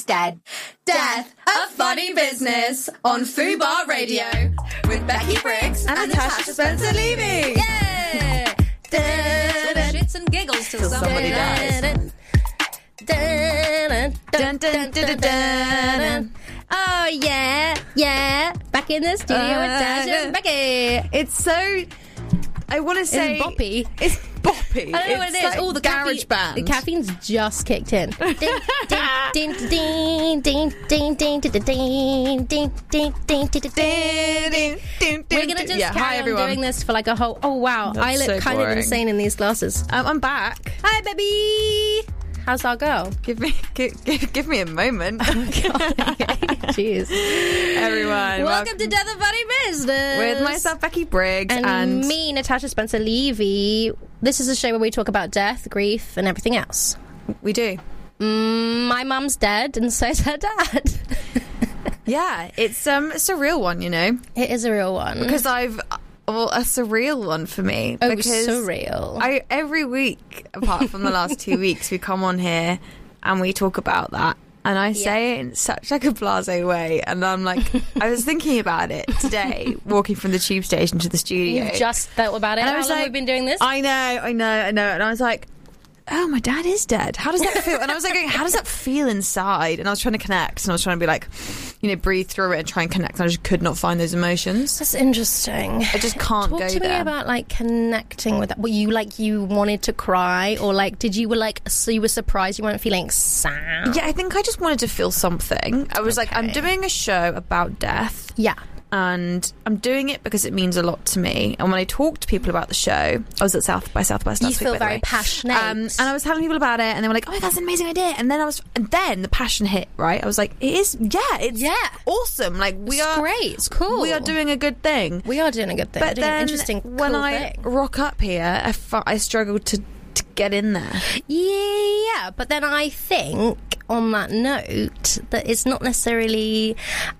instead. Death, a funny business on Fubar Radio with Becky Briggs and Natasha Spencer Levy. Yeah! Shits and giggles till somebody dies. Dun, dun, dun, dun. Oh, yeah. Back in the studio with Tasha and Becky. It's so... I want to say... It's boppy. It's boppy. I don't know what it is. Like the garage band. The caffeine's just kicked in. We're gonna just carry on doing this for like a whole... Oh, wow. I look kind of insane in these glasses. I'm back. Hi, baby. How's our girl? Give me a moment. Oh, God. Jeez. Everyone. Welcome to Death, a Funny Business. With myself, Becky Briggs. And me, Natasha Spencer Levy. This is a show where we talk about death, grief, and everything else. We do. My mum's dead, and so is her dad. Yeah, it's a real one, you know. It is a real one. Because a surreal one for me. Oh, because surreal. Every week, apart from the last 2 weeks, we come on here and we talk about that. And I say it in such like a blasé way. And I'm like, I was thinking about it today, walking from the tube station to the studio. You've just thought about it? And How long have we been doing this? I know. And I was like, oh, my dad is dead. How does that feel? And I was like, how does that feel inside? And I was trying to connect, and I was trying to be like, you know, breathe through it and try and connect. And I just could not find those emotions. That's interesting. I just can't go there. Talk to me about like connecting with that. Were you like, you wanted to cry, or like, you were surprised you weren't feeling sad? Yeah, I think I just wanted to feel something. I was like, I'm doing a show about death. Yeah. And I'm doing it because it means a lot to me. And when I talk to people about the show, I was at South by Southwest last week. You feel very passionate. And I was telling people about it, and they were like, "Oh my God, that's an amazing idea!" And then the passion hit. Right? I was like, "It's awesome! Like it's great. It's cool. We are doing a good thing. We are doing a good thing. But then, interesting. When cool I thing. rock up here, I struggled to get in there. Yeah, but then I think on that note that it's not necessarily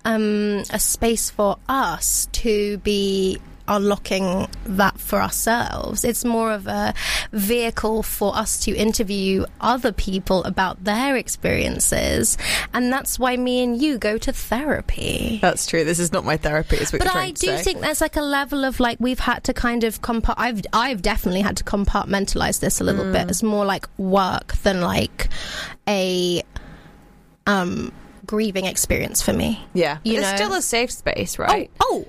a space for us to be unlocking that for ourselves. It's more of a vehicle for us to interview other people about their experiences, and that's why me and you go to therapy. That's true. This is not my therapy, is what you're trying to say. But I do think there's like a level of like we've had to kind of I've definitely had to compartmentalize this a little bit. It's more like work than like a grieving experience for me. Yeah, it's still a safe space, right?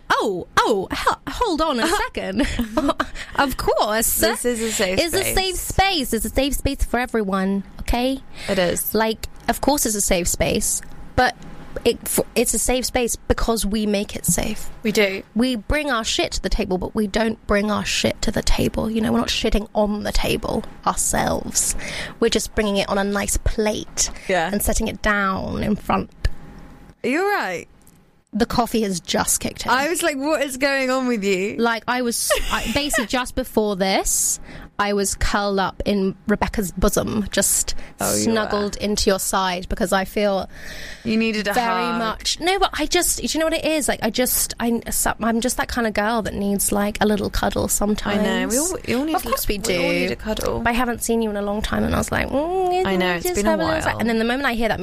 Hold on a second. Of course, this is a safe space. It's a safe space. It's a safe space for everyone. Okay, it is. Like, of course, it's a safe space, but it's a safe space because we make it safe. We do. We bring our shit to the table, but we don't bring our shit to the table. You know, we're not shitting on the table ourselves. We're just bringing it on a nice plate and setting it down in front. Are you all right? The coffee has just kicked in. I was like, what is going on with you? Like, basically just before this, I was curled up in Rebecca's bosom, just snuggled into your side, because I feel you needed a very hug. much. No, but do you know what it is? Like, I'm just that kind of girl that needs like a little cuddle sometimes. I know. We all need. Of course we do. We all need a cuddle. But I haven't seen you in a long time, and I was like, I know, it's been a while. And then the moment I hear that,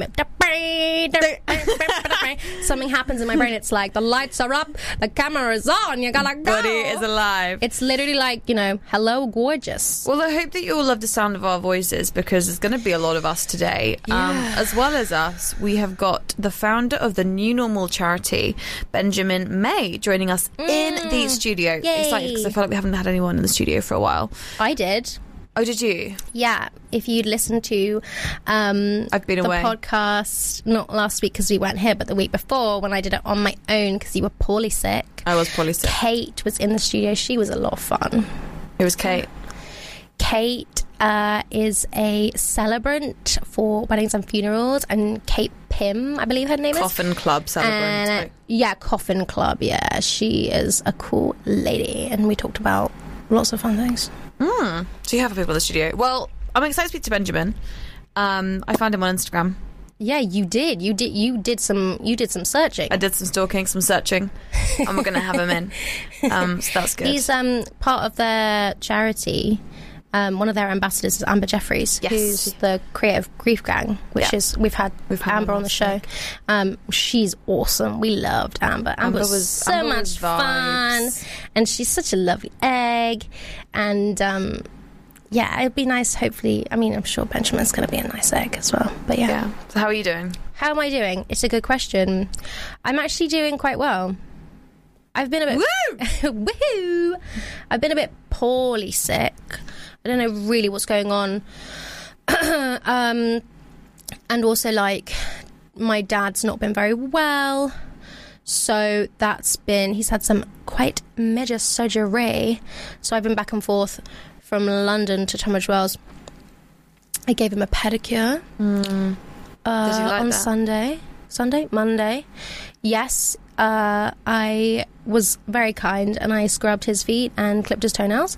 something happens in my brain. It's like the lights are up, the camera is on, you gotta go. Body is alive. It's literally like, you know, hello, gorgeous. Well, I hope that you all love the sound of our voices, because there's going to be a lot of us today. As well as us, we have got the founder of the New Normal charity, Benjamin May, joining us in the studio. Yay. Excited, because I feel like we haven't had anyone in the studio for a while. I did. Oh, did you? Yeah. If you'd listened to I've been away. podcast, not last week because we weren't here, but the week before, when I did it on my own because you were poorly sick. I was poorly sick. Kate was in the studio. She was a lot of fun. It was Kate. Kate is a celebrant for weddings and funerals, and Kate Pym, I believe her name Coffin Club celebrant. Coffin Club, yeah. She is a cool lady, and we talked about lots of fun things. So you have people in the studio. Well, I'm excited to speak to Benjamin. I found him on Instagram. Yeah, you did. You did some searching. I did some stalking, some searching, and we're going to have him in. So that's good. He's part of their charity. one of their ambassadors is Amber Jeffries, who's the creator of Grief Gang, which is we've had Amber on the show. She's awesome. We loved Amber. Amber was so much fun, and she's such a lovely egg. And yeah, it'd be nice. Hopefully, I mean, I'm sure Benjamin's going to be a nice egg as well. But yeah. So how are you doing? How am I doing? It's a good question. I'm actually doing quite well. I've been a bit... Woohoo! I've been a bit poorly sick. I don't know really what's going on. And also, like, my dad's not been very well. So he's had some quite major surgery. So I've been back and forth from London to Tunbridge Wells. I gave him a pedicure Did you like on that? Monday. Yes, I was very kind and I scrubbed his feet and clipped his toenails.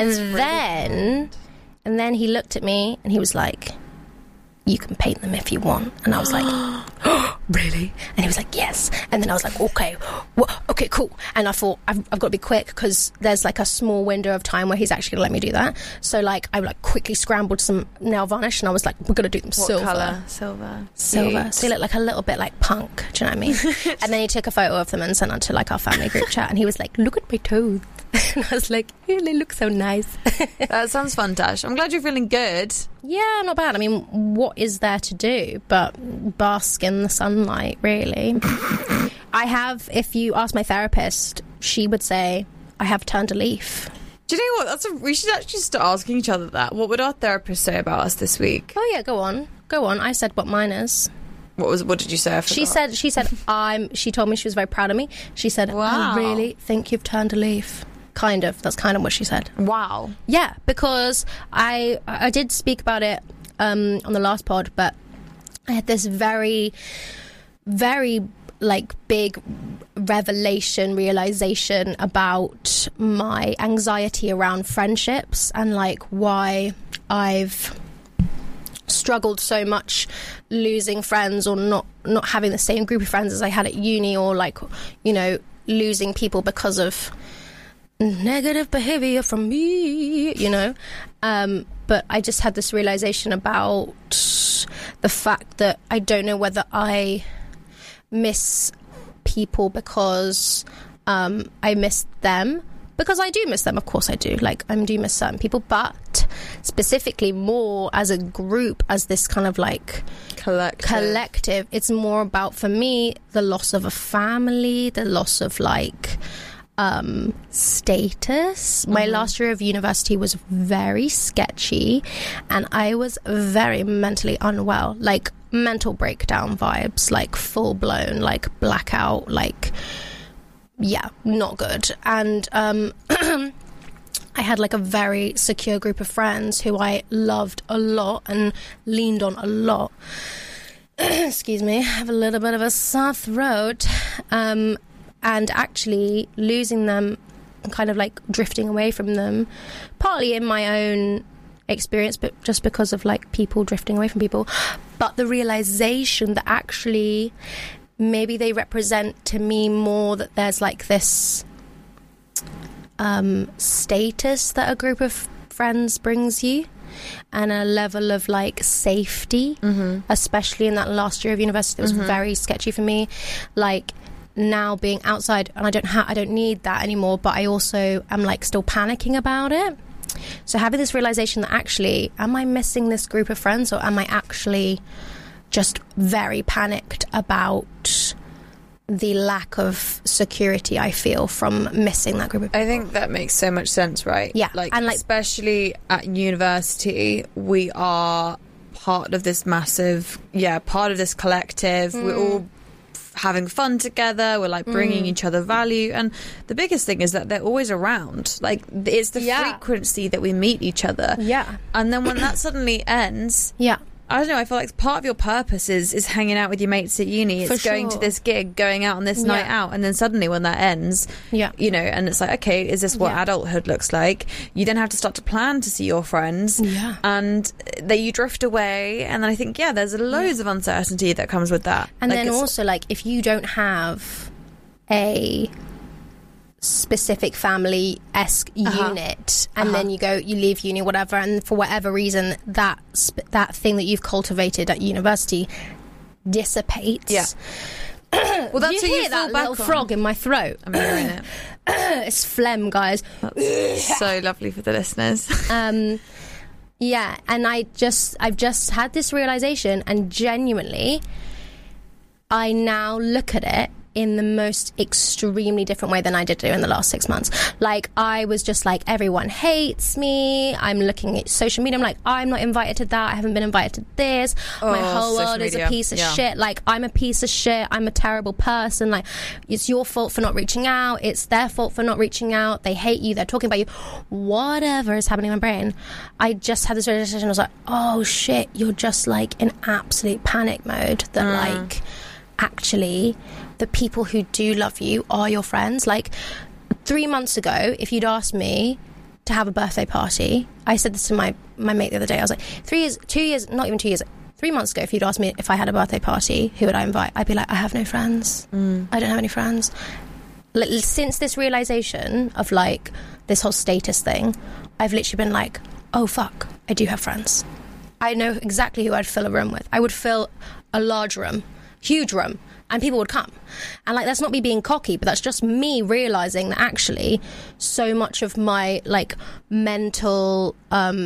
And then he looked at me and he was like, "You can paint them if you want." And I was like, "Oh, really?" And he was like, "Yes." And then I was like, "Okay, okay, cool." And I thought, I've got to be quick because there's like a small window of time where he's actually going to let me do that. So like I like quickly scrambled some nail varnish and I was like, "We're going to do them silver." What colour? Silver. Silver. So he looked like a little bit like punk. Do you know what I mean? And then he took a photo of them and sent it to like our family group chat and he was like, "Look at my toes." And I was like, "Yeah, they look so nice." That sounds fun, Dash. I'm glad you're feeling good. Yeah, not bad. I mean, what is there to do but bask in the sunlight, really? I have, if you ask my therapist, she would say, I have turned a leaf. Do you know what? We should actually start asking each other that. What would our therapist say about us this week? Oh, yeah, go on. I said what mine is. What did you say? She said she told me she was very proud of me. She said, wow. I really think you've turned a leaf. Kind of. That's kind of what she said. Wow. Yeah, because I did speak about it on the last pod, but I had this very, very like big realization about my anxiety around friendships and like why I've struggled so much losing friends or not having the same group of friends as I had at uni, or like, you know, losing people because of negative behavior from me, you know. But I just had this realization about the fact that I don't know whether I miss people because I miss them, because I do miss them, of course I do, like I do miss certain people, but specifically more as a group, as this kind of like collective, it's more about, for me, the loss of a family, the loss of like status. My last year of university was very sketchy and I was very mentally unwell, like mental breakdown vibes, like full blown, like blackout, like yeah, not good. And I had like a very secure group of friends who I loved a lot and leaned on a lot. Excuse me, I have a little bit of a sore throat. And actually losing them and kind of like drifting away from them, partly in my own experience, but just because of like people drifting away from people. But the realization that actually maybe they represent to me more that there's like this status that a group of friends brings you, and a level of like safety, especially in that last year of university that was very sketchy for me. Like, now being outside, and I don't need that anymore, but I also am like still panicking about it. So having this realization that actually, am I missing this group of friends, or am I actually just very panicked about the lack of security I feel from missing that group of people? I think that makes so much sense, right? Yeah. Like, and like, especially at university, we are part of this massive, part of this collective. We're all having fun together, we're like bringing each other value, and the biggest thing is that they're always around. Like, it's the frequency that we meet each other, and then when that suddenly ends, I don't know, I feel like part of your purpose is hanging out with your mates at uni. It's going to this gig, going out on this night out, and then suddenly when that ends, you know, and it's like, okay, is this what adulthood looks like? You then have to start to plan to see your friends, and then you drift away, and then I think, there's loads of uncertainty that comes with that. And like, then also, like, if you don't have a specific family-esque unit, and then you leave uni, whatever, and for whatever reason that thing that you've cultivated at university dissipates. Yeah. Well, that's you what hear you that fall back little on. frog in my throat. I'm hearing it. It's phlegm, guys. That's so lovely for the listeners. Yeah, and I've just had this realization, and genuinely, I now look at it in the most extremely different way than I did do in the last 6 months. Like, I was just like, everyone hates me. I'm looking at social media. I'm like, I'm not invited to that. I haven't been invited to this. My whole world is a piece of shit. Like, I'm a piece of shit. I'm a terrible person. Like, it's your fault for not reaching out. It's their fault for not reaching out. They hate you. They're talking about you. Whatever is happening in my brain. I just had this realization. I was like, oh shit, you're just like in absolute panic mode that like, actually, the people who do love you are your friends. Like, 3 months ago, if you'd asked me to have a birthday party, I said this to my mate the other day. I was like, 3 months ago, if you'd asked me if I had a birthday party, who would I invite? I'd be like, I have no friends. I don't have any friends. Since this realization of like this whole status thing, I've literally been like, oh fuck, I do have friends. I know exactly who I'd fill a room with. I would fill a large room, huge room, and people would come. And like, that's not me being cocky, but that's just me realizing that actually so much of my like mental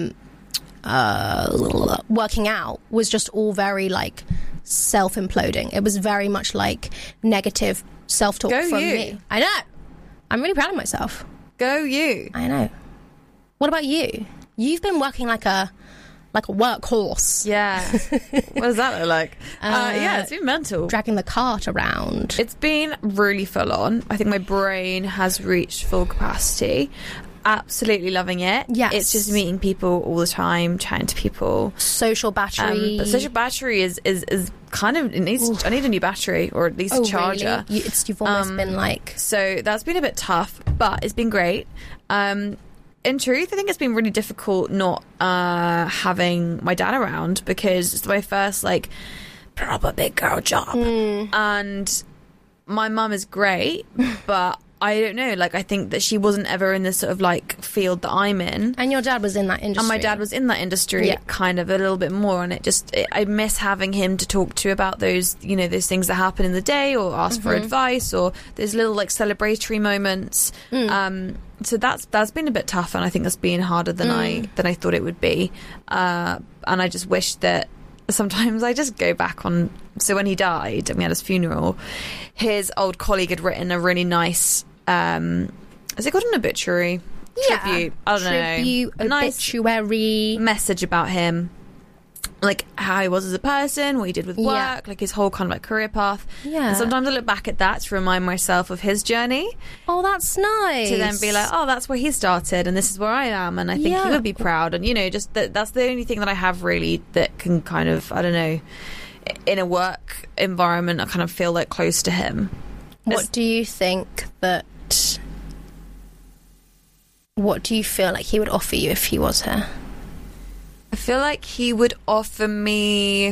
working out was just all very like self-imploding. It was very much like negative self-talk from me. I know. I'm really proud of myself. Go you. I know. What about you? You've been working like a workhorse. Yeah. What does that look like? Yeah, it's been mental. Dragging the cart around. It's been really full on. I think my brain has reached full capacity. Absolutely loving it. Yes. It's just meeting people all the time, chatting to people. Social battery. But social battery is kind of, I need a new battery, or at least a charger. Really? You've almost been like... So that's been a bit tough, but it's been great. In truth, I think it's been really difficult not having my dad around, because it's my first like proper big girl job, and my mum is great, but I don't know, like, I think that she wasn't ever in this sort of like field that I'm in. And your dad was in that industry. And my dad was in that industry kind of a little bit more, and I miss having him to talk to about those, you know, those things that happen in the day, or ask for advice, or those little like celebratory moments. So that's been a bit tough, and I think that's been harder than I thought it would be. And I just wish that sometimes I just go back on. So when he died and we had his funeral, his old colleague had written a really nice, is it called an obituary? Tribute. I don't know. Tribute, obituary. Nice message about him. Like how he was as a person, what he did with work, like his whole kind of like career path. Yeah. And sometimes I look back at that to remind myself of his journey. Oh, that's nice. To then be like, oh, that's where he started, and this is where I am, and I think he would be proud. And, you know, just that's the only thing that I have really that can kind of, I don't know, in a work environment, I kind of feel like close to him. What do you feel like he would offer you if he was here? I feel like he would offer me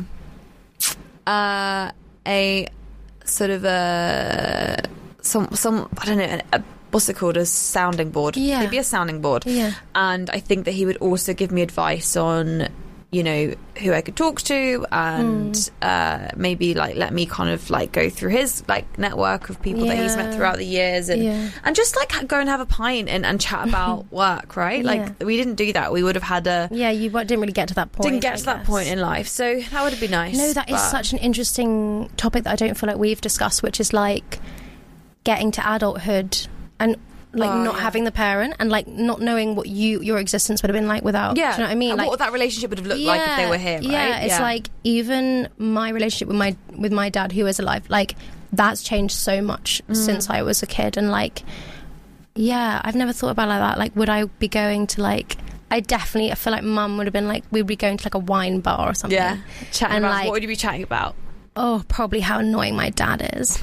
a sort of some I don't know, what's it called, a sounding board. Yeah. Maybe a sounding board. Yeah. And I think that he would also give me advice on, you know, who I could talk to, and maybe like let me kind of like go through his like network of people that he's met throughout the years, and just like go and have a pint and chat about work, right? Like, we didn't do that. We would have had you didn't really get to that point. Didn't get to that point in life, so that would have been nice. No, that is such an interesting topic that I don't feel like we've discussed, which is like getting to adulthood and like not having the parent, and like not knowing what your existence would have been like without. Do you know what I mean? And like, what that relationship would have looked like if they were here, right? Yeah, it's like even my relationship with my dad, who is alive, like that's changed so much since I was a kid, and like I've never thought about it like that. Like, would I be going to like? I feel like Mum would have been like, we'd be going to like a wine bar or something. Yeah, chatting about, like, what would you be chatting about? Oh, probably how annoying my dad is.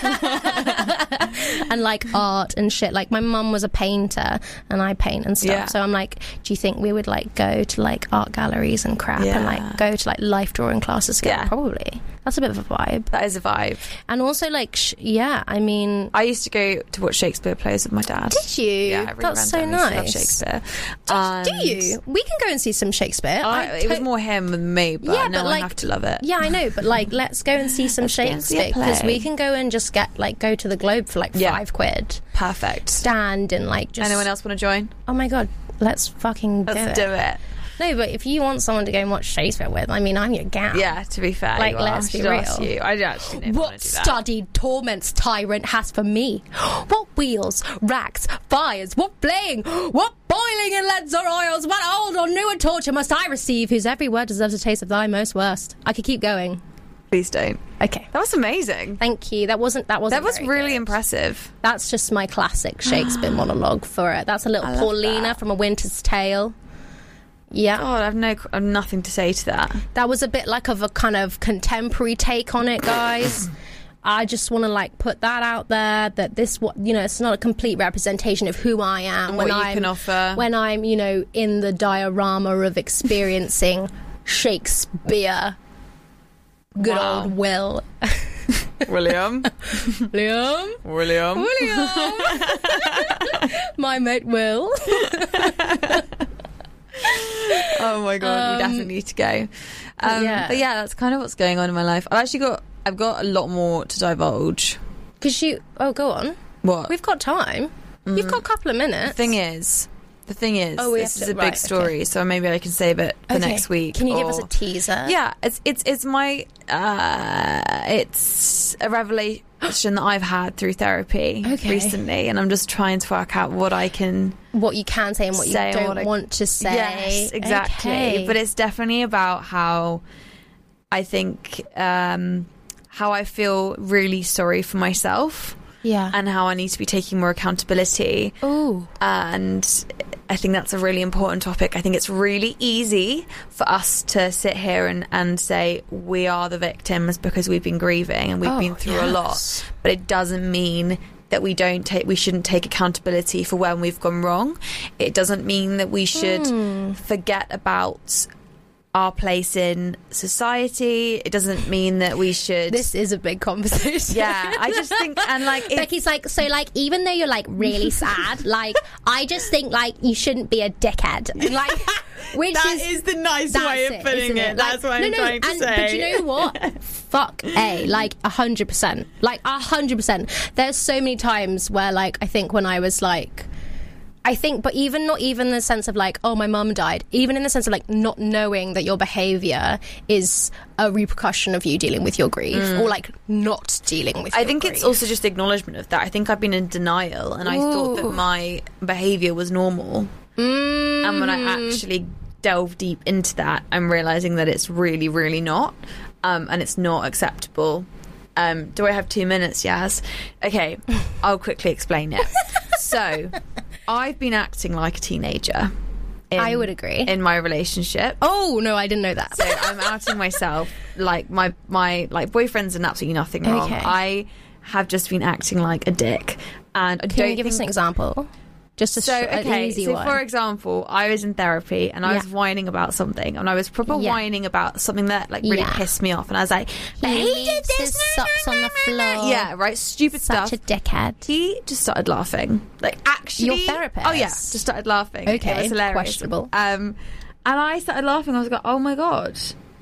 And like art and shit. Like, my mum was a painter and I paint and stuff. So I'm like, do you think we would like go to like art galleries and crap and like go to like life drawing classes together? Probably. That's a bit of a vibe. That is a vibe. And also, like, I mean... I used to go to watch Shakespeare plays with my dad. Did you? Yeah, that's so nice. I love Shakespeare. Do you? We can go and see some Shakespeare. It was more him than me, but yeah, now but, like, I have to love it. Yeah, I know, but, like, let's go and see some Shakespeare, because we can go and just go to the Globe for, like, £5. Perfect. Stand and, like, just... Anyone else want to join? Oh, my God. Let's fucking do it. No, but if you want someone to go and watch Shakespeare with, I mean, I'm your gal. Yeah, to be fair. Like, let's be real. I actually know what studied torments tyrant has for me? What wheels, racks, fires, what flaying, what boiling in leads or oils, what old or newer torture must I receive, whose every word deserves a taste of thy most worst? I could keep going. Please don't. Okay. That was amazing. Thank you. That was really impressive. That's just my classic Shakespeare monologue for it. That's a little Paulina from A Winter's Tale. Yeah. God, I've nothing to say to that. That was a bit like of a kind of contemporary take on it, guys. I just want to, like, put that out there, that this, it's not a complete representation of who I am and what you can offer when I'm, in the diorama of experiencing Shakespeare. Good old Will. William. My mate Will. Oh my God, we definitely need to go. But yeah, that's kind of what's going on in my life. I've got a lot more to divulge. Go on. What? We've got time. You've got a couple of minutes. The thing is, this is a big story, so maybe I can save it for next week. Can you give us a teaser? Yeah, it's my it's a revelation that I've had through therapy recently, and I'm just trying to work out what you can say and what you don't want to say. Yes, exactly. Okay. But it's definitely about how I think how I feel really sorry for myself. Yeah. And how I need to be taking more accountability. Ooh. And I think that's a really important topic. I think it's really easy for us to sit here and say we are the victims because we've been grieving and we've been through a lot. But it doesn't mean that we shouldn't take accountability for when we've gone wrong. It doesn't mean that we should forget about our place in society. It doesn't mean that we should... This is a big conversation. Yeah, I just think... And like, Becky's like, so like, even though you're like really sad, like, I just think like you shouldn't be a dickhead. Like, that is the nice way of putting it. That's what I'm trying to say. But you know what? Fuck like 100%. Like 100%. There's so many times where like, I think when I was like... but not even in the sense of like, oh, my mum died, even in the sense of like not knowing that your behaviour is a repercussion of you dealing with your grief or like not dealing with your grief. I think it's also just acknowledgement of that. I think I've been in denial and I thought that my behaviour was normal. And when I actually delve deep into that, I'm realising that it's really, really not. And it's not acceptable. Do I have 2 minutes, Yaz? Okay, I'll quickly explain it. So... I've been acting like a teenager. I would agree. In my relationship. Oh, no, I didn't know that. So I'm outing myself. Like, my like boyfriend's done absolutely nothing wrong. Okay. I have just been acting like a dick. And Can you give us an example? Just an easy one. For example, I was in therapy and I was whining about something, and I was proper whining about something that like really pissed me off, and I was like, he did this, socks on the floor. Yeah, right, stupid stuff. Such a dickhead. He just started laughing. Like, actually, your therapist? Oh yeah, just started laughing. Okay, it was hilarious. Questionable. And I started laughing. I was like, oh my God.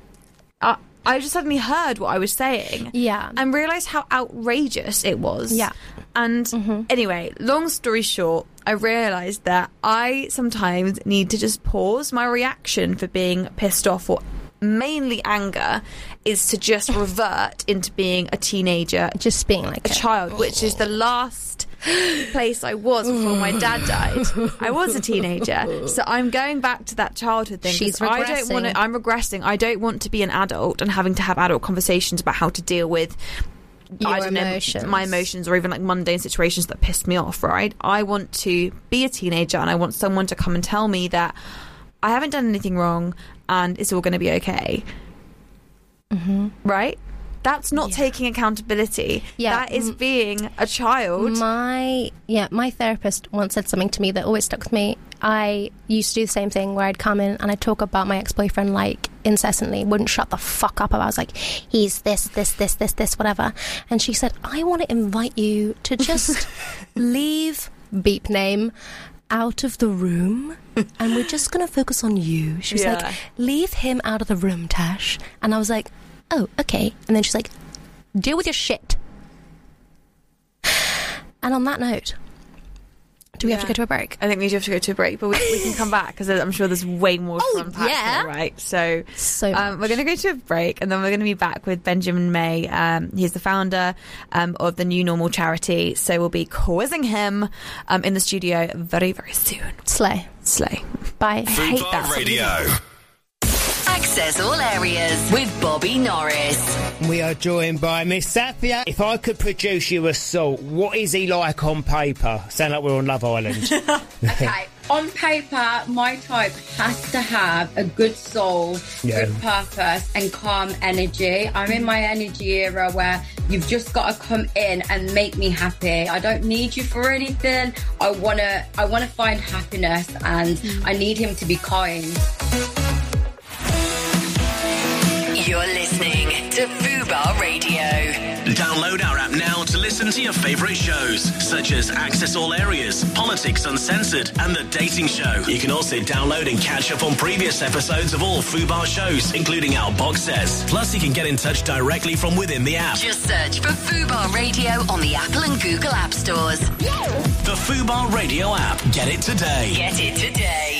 I just suddenly heard what I was saying. Yeah. And realised how outrageous it was. Yeah. And anyway, long story short, I realised that I sometimes need to just pause. My reaction for being pissed off or mainly anger is to just revert into being a teenager. Just being like a child, which is the last place I was before my dad died. I was a teenager. So I'm going back to that childhood thing. She's regressing. I'm regressing. I don't want to be an adult and having to have adult conversations about how to deal with my emotions, or even like mundane situations that pissed me off, right? I want to be a teenager and I want someone to come and tell me that I haven't done anything wrong and it's all going to be okay. Right? That's not taking accountability. Yeah. That is being a child. My therapist once said something to me that always stuck with me. I used to do the same thing where I'd come in and I'd talk about my ex-boyfriend like incessantly, wouldn't shut the fuck up. I was like, he's this, whatever. And she said, I want to invite you to just leave beep name out of the room, and we're just going to focus on you. She was like, leave him out of the room, Tash. And I was like, oh, okay. And then she's like, deal with your shit. And on that note, do we have to go to a break? I think we do have to go to a break, but we can come back because I'm sure there's way more to unpack here, right? So we're going to go to a break, and then we're going to be back with Benjamin May. He's the founder of the New Normal charity, so we'll be quizzing him in the studio very, very soon. Slay. Bye. Fubar Radio. Access all areas with Bobby Norris. We are joined by Miss Safia. If I could produce you a salt, what is he like on paper? Sound like we're on Love Island. Okay, on paper, my type has to have a good soul, good purpose and calm energy. I'm in my energy era where you've just got to come in and make me happy. I don't need you for anything. I wanna find happiness, and I need him to be kind. You're listening to Fubar Radio. Download our app now to listen to your favourite shows, such as Access All Areas, Politics Uncensored, and The Dating Show. You can also download and catch up on previous episodes of all Fubar shows, including our box sets. Plus, you can get in touch directly from within the app. Just search for Fubar Radio on the Apple and Google App Stores. The Fubar Radio app. Get it today. Get it today.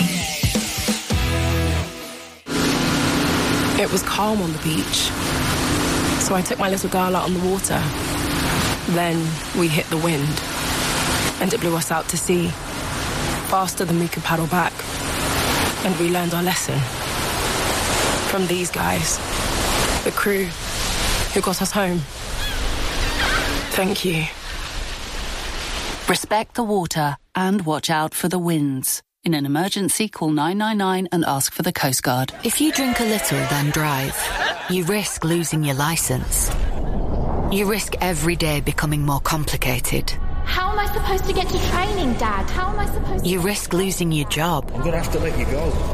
It was calm on the beach, so I took my little girl out on the water. Then we hit the wind, and it blew us out to sea, faster than we could paddle back. And we learned our lesson from these guys, the crew who got us home. Thank you. Respect the water and watch out for the winds. In an emergency, call 999 and ask for the Coast Guard. If you drink a little, then drive, you risk losing your licence. You risk every day becoming more complicated. How am I supposed to get to training, Dad? How am I supposed to... You risk losing your job. I'm going to have to let you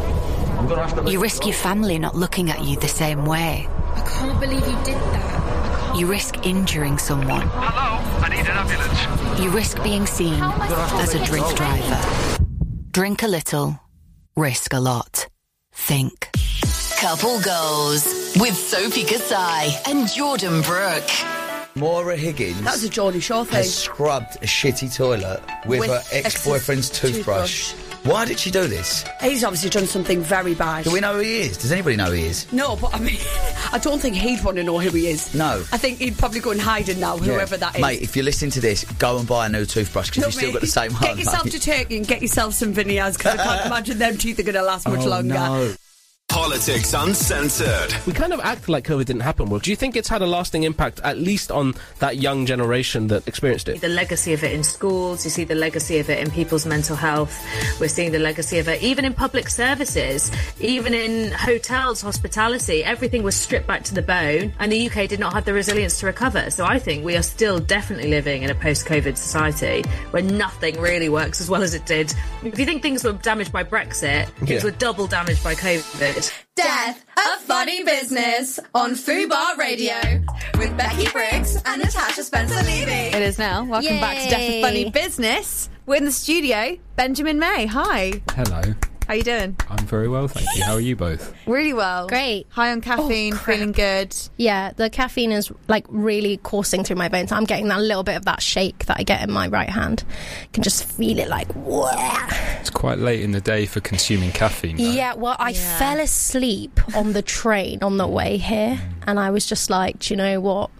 go. You risk your family not looking at you the same way. I can't believe you did that. You risk injuring someone. Hello, I need an ambulance. You risk being seen as a drink driver. Drink a little, risk a lot. Think. Couple Goals with Sophie Kasai and Jordan Brooke. Maura Higgins. That was a Geordie Shore thing. Has scrubbed a shitty toilet with her ex-boyfriend's toothbrush. Why did she do this? He's obviously done something very bad. Do we know who he is? Does anybody know who he is? No, but I mean, I don't think he'd want to know who he is. No. I think he'd probably go and hide it now, whoever that is. Mate, if you're listening to this, go and buy a new toothbrush because you've still got the same one. Get yourself to Turkey and get yourself some veneers because I can't imagine them teeth are going to last much longer. No. Politics Uncensored. We kind of act like COVID didn't happen. Well, do you think it's had a lasting impact, at least on that young generation that experienced it? The legacy of it in schools, you see the legacy of it in people's mental health. We're seeing the legacy of it even in public services, even in hotels, hospitality. Everything was stripped back to the bone, and the UK did not have the resilience to recover. So I think we are still definitely living in a post-COVID society where nothing really works as well as it did. If you think things were damaged by Brexit, things were double damaged by COVID. Death, a Funny Business on Fubar Radio with Becky Briggs and Natasha Spencer-Levy. It is now. Welcome back to Death, a Funny Business. We're in the studio. Benjamin May, hi. Hello. How you doing? I'm very well, thank you. How are you both? Really well. Great. High on caffeine, feeling good. Yeah, the caffeine is like really coursing through my veins. I'm getting that little bit of that shake that I get in my right hand. I can just feel it like, whoa. It's quite late in the day for consuming caffeine, though. Yeah, well, I fell asleep on the train on the way here, and I was just like, do you know what?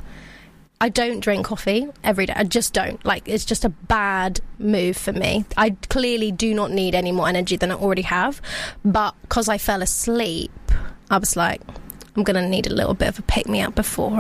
I don't drink coffee every day. I just don't. Like, it's just a bad move for me. I clearly do not need any more energy than I already have. But because I fell asleep, I was like, I'm going to need a little bit of a pick-me-up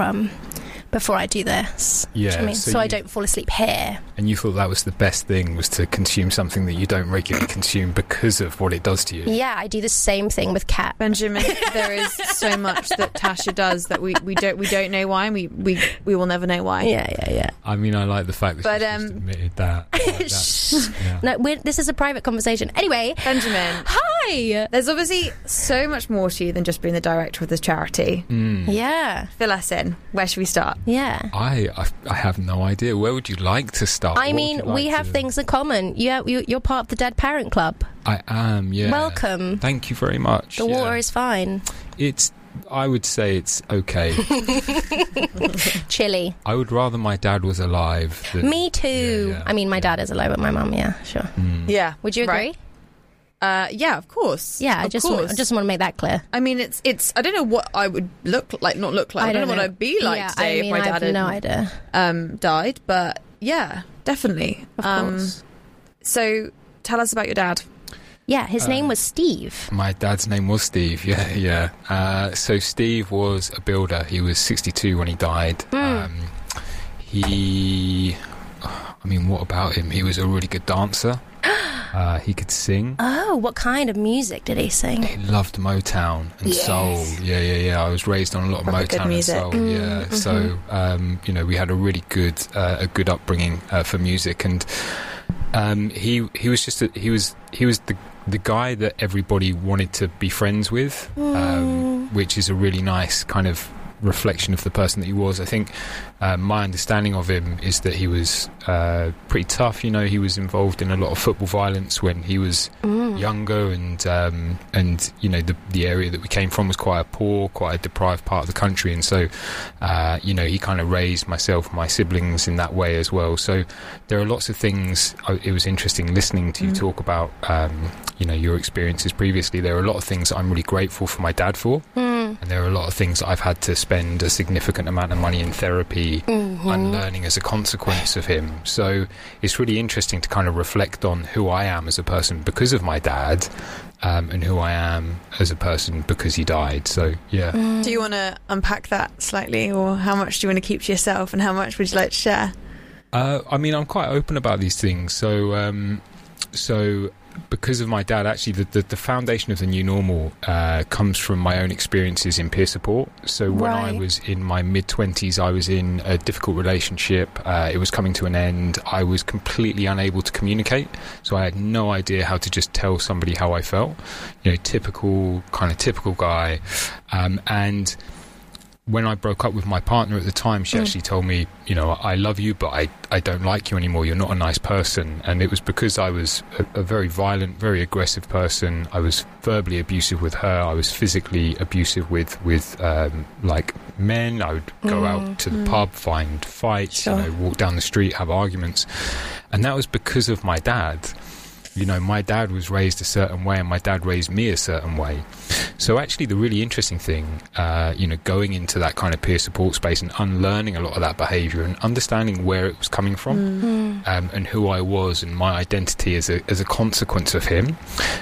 before I do this. Yeah. I mean? So I don't fall asleep here. And you thought that was the best thing, was to consume something that you don't regularly consume because of what it does to you. Yeah, I do the same thing with cat. Benjamin, there is so much that Tasha does that we don't know why, and we will never know why. Yeah. I mean, I like the fact that she just admitted that. No, this is a private conversation. Anyway, Benjamin. Hi. Why? There's obviously so much more to you than just being the director of this charity. Yeah. Fill us in. Where should we start? Yeah. I have no idea. Where would you like to start? I mean, we have things in common. You're part of the Dead Parent Club. I am, yeah. Welcome. Thank you very much. The water is fine. I would say it's okay. Chilly. I would rather my dad was alive than... Me too. I mean, my dad is alive, but my mum, yeah, sure. Yeah. Would you agree? Yeah, of course. Yeah, I just want to make that clear. I mean, it's. I don't know what I would not look like. I don't know what I'd be like today if my dad had died. But yeah, definitely. Of course. So tell us about your dad. Yeah, his name was Steve. My dad's name was Steve, yeah. So Steve was a builder. He was 62 when he died. What about him? He was a really good dancer. He could sing. Oh, what kind of music did he sing? He loved Motown and soul. Yeah. I was raised on a lot of Motown and soul. Yeah. So, we had a really good upbringing for music, and he was just he was the guy that everybody wanted to be friends with, which is a really nice kind of reflection of the person that he was. I think my understanding of him is that he was pretty tough. He was involved in a lot of football violence when he was younger, and the area that we came from was quite a deprived part of the country, and so he kind of raised myself and my siblings in that way as well. So there are lots of things. It was interesting listening to you talk about your experiences previously. There are a lot of things that I'm really grateful for my dad for, and there are a lot of things that I've had to spend a significant amount of money in therapy unlearning as a consequence of him. So it's really interesting to kind of reflect on who I am as a person because of my dad, and who I am as a person because he died. So yeah. Do you want to unpack that slightly, or how much do you want to keep to yourself, and how much would you like to share? I'm quite open about these things. So because of my dad, actually the foundation of the new normal comes from my own experiences in peer support. So when I was in my mid-20s, I was in a difficult relationship. It was coming to an end. I was completely unable to communicate, so I had no idea how to just tell somebody how I felt. Typical guy. And when I broke up with my partner at the time, she actually told me, I love you, but I don't like you anymore. You're not a nice person. And it was because I was a very violent, very aggressive person. I was verbally abusive with her. I was physically abusive with men. I would go out to the pub, find fights, walk down the street, have arguments. And that was because of my dad. My dad was raised a certain way, and my dad raised me a certain way. So actually the really interesting thing, going into that kind of peer support space and unlearning a lot of that behaviour and understanding where it was coming from, and who I was and my identity as a consequence of him.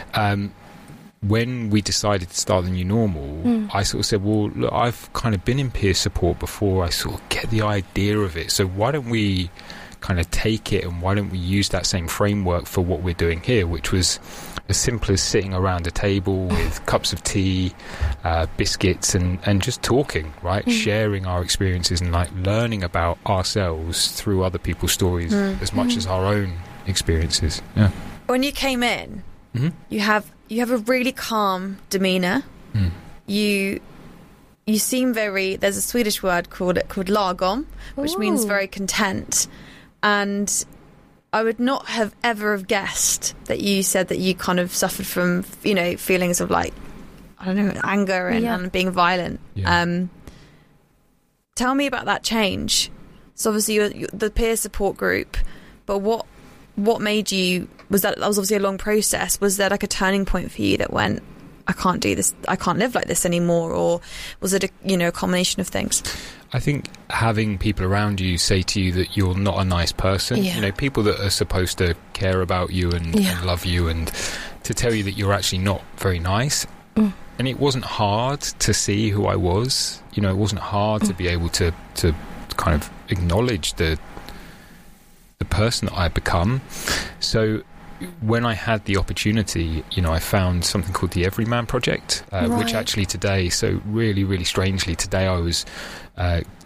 When we decided to start the new normal, I sort of said, well, look, I've kind of been in peer support before. I sort of get the idea of it. So why don't we kind of take it, and why don't we use that same framework for what we're doing here, which was as simple as sitting around a table with cups of tea, biscuits, and just talking, right? Sharing our experiences and learning about ourselves through other people's stories as much as our own experiences. Yeah. When you came in, you have a really calm demeanour. You seem very. There's a Swedish word called lagom, which means very content. And I would not have ever have guessed that you said that you kind of suffered from, feelings of anger and being violent. Yeah. Tell me about that change. So obviously you're the peer support group, but what made you? That was obviously a long process. Was there a turning point for you that went, I can't do this, I can't live like this anymore, or was it a combination of things? I think having people around you say to you that you're not a nice person, people that are supposed to care about you and love you, and to tell you that you're actually not very nice. And it wasn't hard to see who I was. It wasn't hard to be able to kind of acknowledge the person that I had become. So when I had the opportunity, I found something called the Everyman Project, which actually today, so really, really strangely, today I was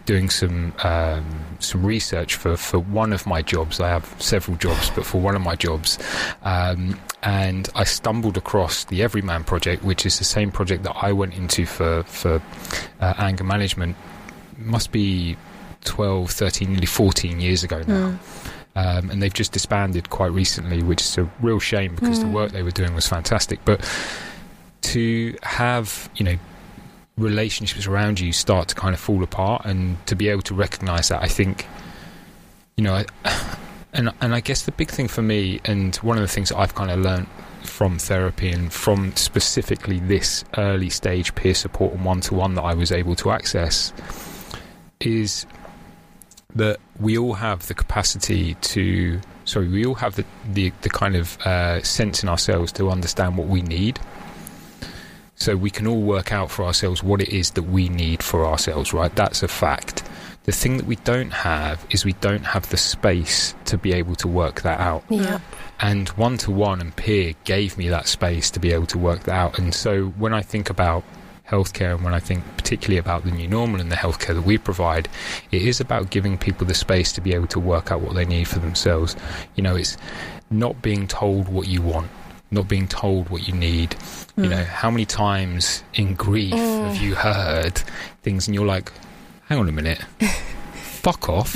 doing some research for one of my jobs. I have several jobs, but for one of my jobs, and I stumbled across the Everyman Project, which is the same project that I went into for anger management. It must be 12, 13, nearly 14 years ago now. And they've just disbanded quite recently, which is a real shame because the work they were doing was fantastic. But to have, relationships around you start to kind of fall apart, and to be able to recognise that, I think, and I guess the big thing for me, and one of the things that I've kind of learnt from therapy and from specifically this early stage peer support and one-to-one that I was able to access, is that we all have the capacity to... Sorry, we all have the kind of sense in ourselves to understand what we need. So we can all work out for ourselves what it is that we need for ourselves, right? That's a fact. The thing that we don't have is we don't have the space to be able to work that out. Yeah. And one-to-one and peer gave me that space to be able to work that out. And so when I think about healthcare, and when I think particularly about the new normal and the healthcare that we provide, it is about giving people the space to be able to work out what they need for themselves. It's not being told what you want, not being told what you need. How many times in grief have you heard things and you're like, hang on a minute, fuck off.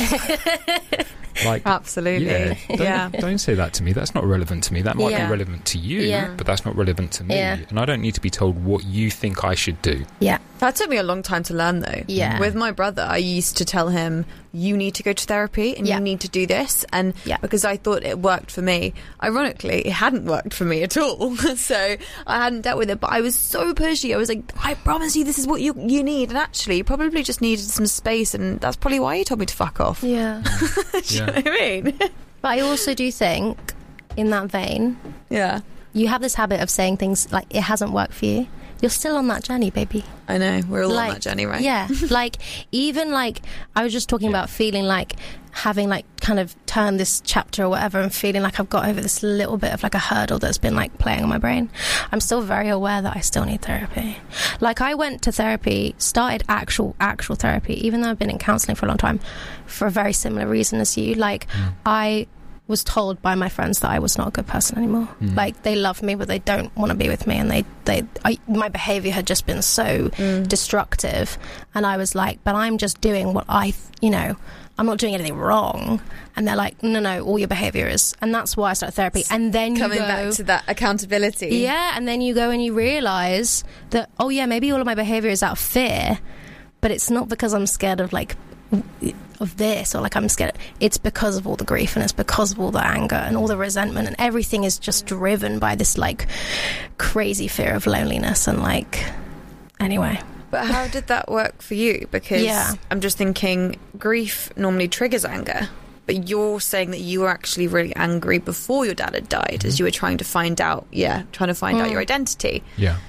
Absolutely. Don't say that to me. That's not relevant to me. That might be relevant to you, but that's not relevant to me. And I don't need to be told what you think I should do. That took me a long time to learn, though. With my brother, I used to tell him, you need to go to therapy and you need to do this, and because I thought it worked for me. Ironically, it hadn't worked for me at all. So I hadn't dealt with it, but I was so pushy. I was like, I promise you this is what you need, and actually you probably just needed some space, and that's probably why you told me to fuck off. Do you know what I mean? But I also do think, in that vein, you have this habit of saying things like, it hasn't worked for you. You're still on that journey, baby. I know, we're all on that journey, right? Yeah, even I was just talking about feeling like having kind of turned this chapter or whatever, and feeling like I've got over this little bit of a hurdle that's been playing on my brain. I'm still very aware that I still need therapy. I went to therapy, started actual therapy, even though I've been in counselling for a long time, for a very similar reason as you. I was told by my friends that I was not a good person anymore. They love me, but they don't want to be with me, and my behaviour had just been so destructive, and I was like, but I'm just doing what I'm not doing anything wrong. And they're like, no, all your behaviour is. And that's why I started therapy. And then coming back to that accountability. Yeah, and then you go and you realise that, maybe all of my behaviour is out of fear, but it's not because I'm scared of of this, or I'm scared. It's because of all the grief, and it's because of all the anger and all the resentment, and everything is just driven by this crazy fear of loneliness and anyway. But how did that work for you? Because I'm just thinking, grief normally triggers anger, but you're saying that you were actually really angry before your dad had died, as you were trying to find out your identity.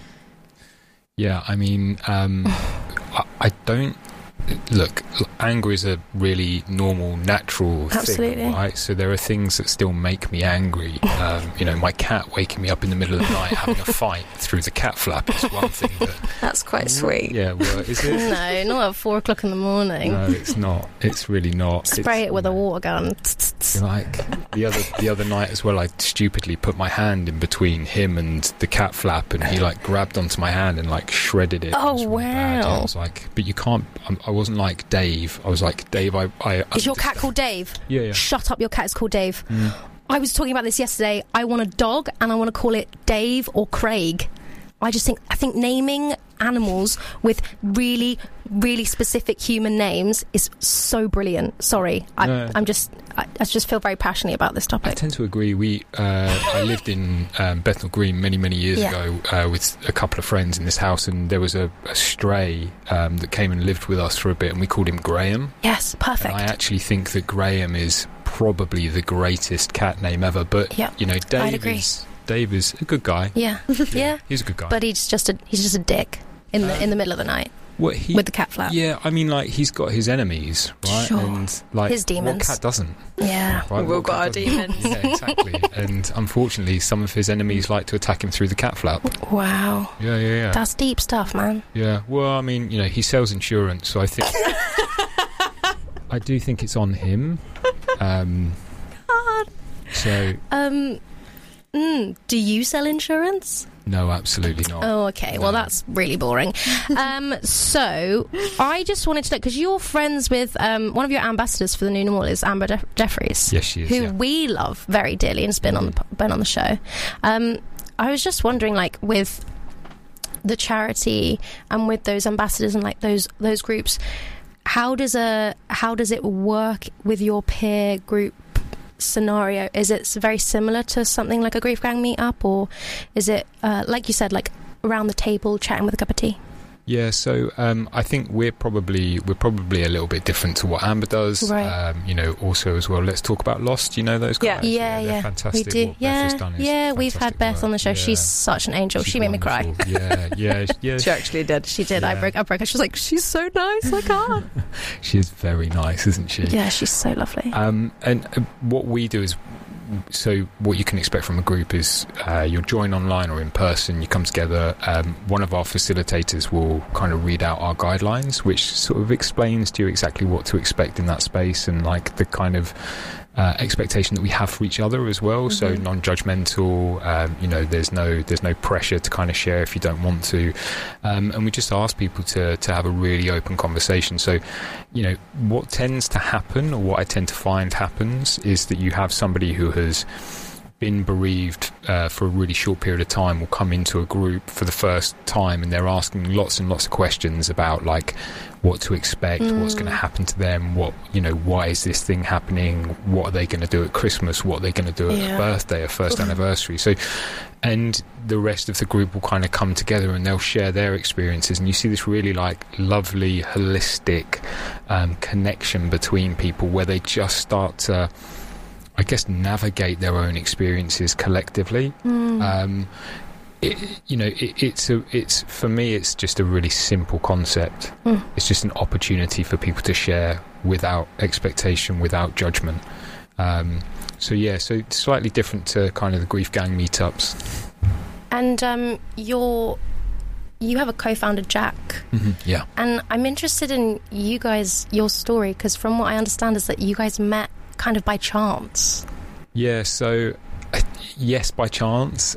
I mean, I don't... Look, anger is a really normal, natural thing, right? So there are things that still make me angry. My cat waking me up in the middle of the night having a fight through the cat flap is one thing. That's quite sweet. Yeah, well, is it? No, not at 4 o'clock in the morning. No, it's not. It's really not. Spray it with a water gun. The other night as well, I stupidly put my hand in between him and the cat flap, and he grabbed onto my hand and shredded it. Oh, it wow. Bad. I was like, but you can't... I wasn't like Dave. I was like, Dave, I Is your cat called Dave? Yeah. Shut up, your cat is called Dave. I was talking about this yesterday. I want a dog, and I want to call it Dave or Craig. I think naming animals with really, really specific human names is so brilliant. Sorry, I just feel very passionate about this topic. I tend to agree. I lived in Bethnal Green many years ago with a couple of friends in this house, and there was a stray that came and lived with us for a bit, and we called him Graham. Yes, perfect. And I actually think that Graham is probably the greatest cat name ever. But Dave is a good guy. Yeah, he's a good guy. But he's just a dick in the middle of the night. With the cat flap. Yeah, I mean, he's got his enemies, right? Sure. And his demons. What cat doesn't? Yeah. Right? We've all got our demons. Yeah, exactly. And unfortunately, some of his enemies like to attack him through the cat flap. Wow. Yeah. That's deep stuff, man. Yeah. Well, I mean, he sells insurance, so I think... I do think it's on him. God. So. Do you sell insurance? No, absolutely not. Oh, okay. No. Well, that's really boring. So, I just wanted to know, because you're friends with one of your ambassadors for the New Normal is Amber Jeffries. Yes, she is. Who we love very dearly and has been on the show. I was just wondering, like, with the charity and with those ambassadors and like those groups, how does it work with your peer group scenario? Is it very similar to something like a Grief Gang meetup, or is it like you said, like around the table chatting with a cup of tea? Yeah, so I think we're probably a little bit different to what Amber does. Right. Also as well, let's talk about Lost. You know those guys? Yeah. They're fantastic. We do. What Beth has done is we've had Beth work. on the show. Yeah. She's such an angel. She made me cry. Yeah. She actually did. She did. Yeah. I broke her. She was like, she's so nice. I can't. She is very nice, isn't she? Yeah, she's so lovely. And what we do is, so what you can expect from a group is you'll join online or in person, you come together, one of our facilitators will kind of read out our guidelines, which sort of explains to you exactly what to expect in that space and like the kind of expectation that we have for each other as well. So non-judgmental, there's no pressure to kind of share if you don't want to, and we just ask people to have a really open conversation. So what tends to happen, or what I tend to find happens, is that you have somebody who has been bereaved for a really short period of time will come into a group for the first time, and they're asking lots and lots of questions about like what to expect, what's going to happen to them, why is this thing happening, what are they going to do at Christmas, what are they going to do at their birthday or first anniversary. So, and the rest of the group will kind of come together and they'll share their experiences, and you see this really like lovely holistic connection between people where they just start to, I guess, navigate their own experiences collectively. It's for me, it's just a really simple concept. It's just an opportunity for people to share without expectation, without judgment. So it's slightly different to kind of the Grief Gang meetups. And you have a co-founder, Jack. Yeah. And I'm interested in your story, because from what I understand is that you guys met kind of by chance. Yeah, so yes, by chance.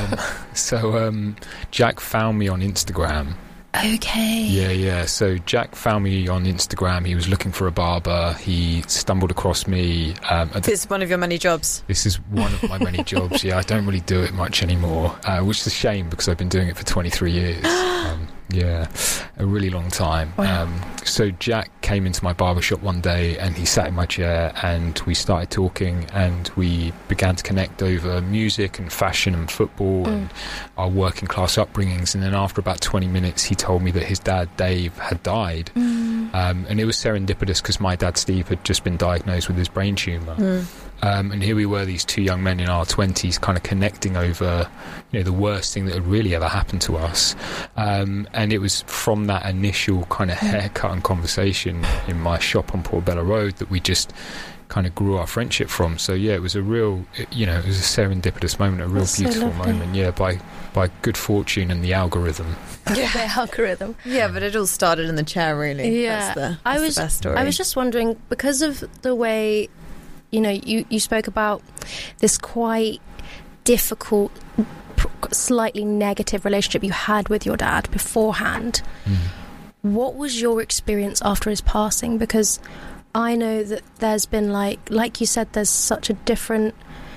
Jack found me on Instagram. Okay. Yeah. So Jack found me on Instagram. He was looking for a barber. He stumbled across me. This is one of your many jobs. This is one of my many jobs. Yeah, I don't really do it much anymore, which is a shame because I've been doing it for 23 years. Yeah, a really long time. Wow. So Jack came into my barbershop one day and he sat in my chair and we started talking and we began to connect over music and fashion and football and our working class upbringings. And then after about 20 minutes he told me that his dad Dave had died. And it was serendipitous because my dad Steve had just been diagnosed with his brain tumour. And here we were, these two young men in our 20s, kind of connecting over, the worst thing that had really ever happened to us. And it was from that initial kind of haircut and conversation in my shop on Portobello Road that we just kind of grew our friendship from. So yeah, it was a real, it was a serendipitous moment, a real beautiful moment. Yeah, by good fortune and the algorithm. The algorithm. Yeah, but it all started in the chair, really. Yeah, that's the best story. I was just wondering, because of the way, you spoke about this quite difficult, slightly negative relationship you had with your dad beforehand. What was your experience after his passing? Because I know that there's been like you said, there's such a different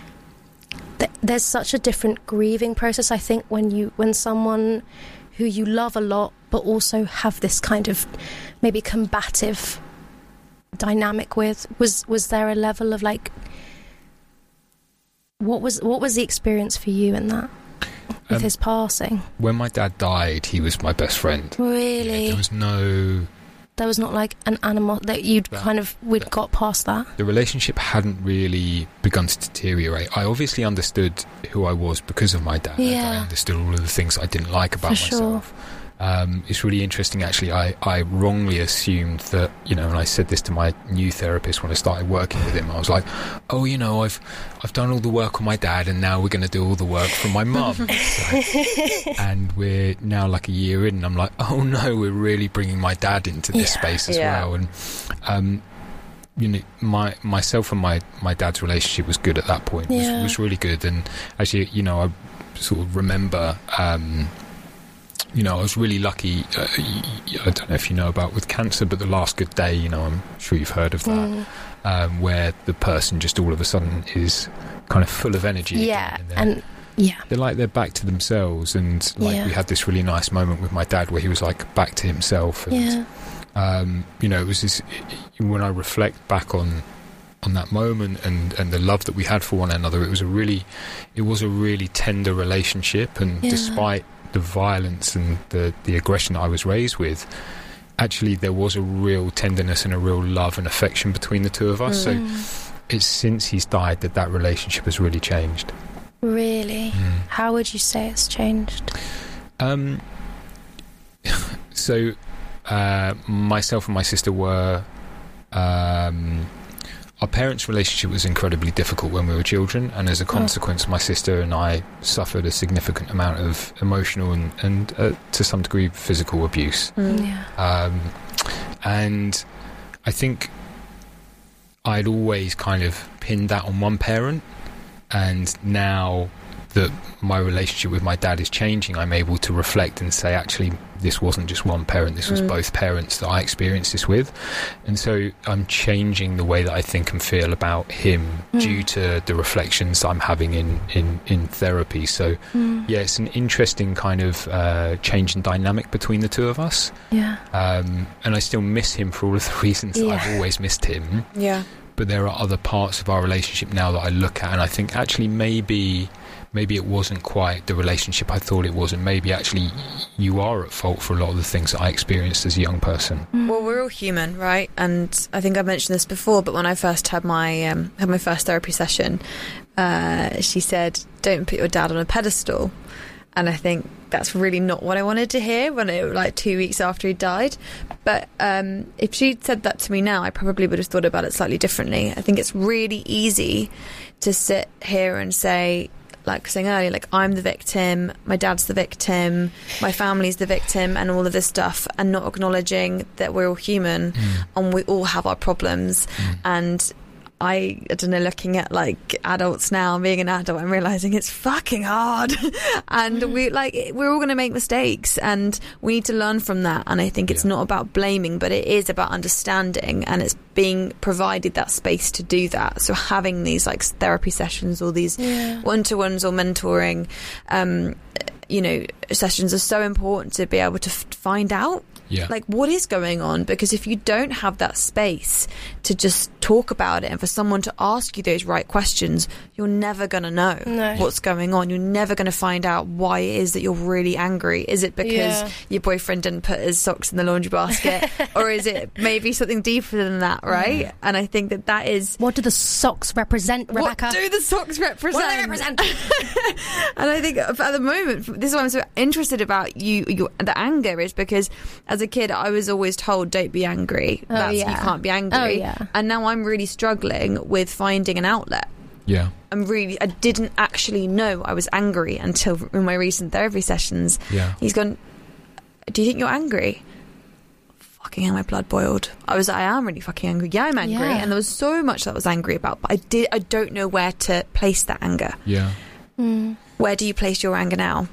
grieving process. I think when someone who you love a lot but also have this kind of maybe combative dynamic with, was there a level of like, what was the experience for you in that with his passing? When my dad died, he was my best friend. Really? Yeah, there was not like an animal that we'd got past that. The relationship hadn't really begun to deteriorate. I obviously understood who I was because of my dad. Yeah. I understood all of the things I didn't like about myself. Sure. It's really interesting, actually. I wrongly assumed that, and I said this to my new therapist when I started working with him. I was like, I've done all the work on my dad, and now we're going to do all the work from my mum. And we're now like a year in, and I'm like, oh no, we're really bringing my dad into this space as well. And myself and my dad's relationship was good at that point. It was really good. And actually, I sort of remember, I was really lucky. I don't know if you know about with cancer, but the last good day, I'm sure you've heard of that, where the person just all of a sudden is kind of full of energy. Yeah, they're like they're back to themselves, and we had this really nice moment with my dad where he was like back to himself. And, it was this, when I reflect back on that moment and the love that we had for one another, it was a really tender relationship. And despite the violence and the aggression that I was raised with, actually there was a real tenderness and a real love and affection between the two of us. So it's since he's died that relationship has really changed. Really? How would you say it's changed? So myself and my sister were our parents' relationship was incredibly difficult when we were children, and as a consequence my sister and I suffered a significant amount of emotional and to some degree physical abuse. And I think I'd always kind of pinned that on one parent, and now that my relationship with my dad is changing, I'm able to reflect and say, actually, this wasn't just one parent, this was both parents that I experienced this with. And so I'm changing the way that I think and feel about him due to the reflections I'm having in therapy. So it's an interesting kind of change in dynamic between the two of us. And I still miss him for all of the reasons that I've always missed him. But there are other parts of our relationship now that I look at and I think, actually, maybe it wasn't quite the relationship I thought it was, and maybe actually you are at fault for a lot of the things that I experienced as a young person. Well, we're all human, right? And I think I mentioned this before, but when I first had my first therapy session, she said, "Don't put your dad on a pedestal." And I think that's really not what I wanted to hear when it was like 2 weeks after he died. But if she'd said that to me now, I probably would have thought about it slightly differently. I think it's really easy to sit here and say, like saying earlier, like, I'm the victim, my dad's the victim, my family's the victim, and all of this stuff, and not acknowledging that we're all human and we all have our problems. And I don't know, looking at like adults now, being an adult, I'm realising it's fucking hard. And we're all going to make mistakes, and we need to learn from that. And I think it's not about blaming, but it is about understanding, and it's being provided that space to do that. So having these like therapy sessions or these one-to-ones or mentoring, sessions are so important to be able to find out like what is going on, because if you don't have that space to just talk about it and for someone to ask you those right questions, you're never going to know what's going on. You're never going to find out why it is that you're really angry. Is it because your boyfriend didn't put his socks in the laundry basket, or is it maybe something deeper than that, right? And I think that is... What do the socks represent, Rebecca? What do the socks represent? What do they represent? And I think at the moment, this is why I'm so interested about the anger, is because as a kid I was always told, don't be angry, you can't be angry. And now I'm really struggling with finding an outlet. I didn't actually know I was angry until in my recent therapy sessions. He's gone, do you think you're angry? Fucking hell, my blood boiled. I am really fucking angry. Yeah, I'm angry. And there was so much that I was angry about, but I don't know where to place that anger. Where do you place your anger now?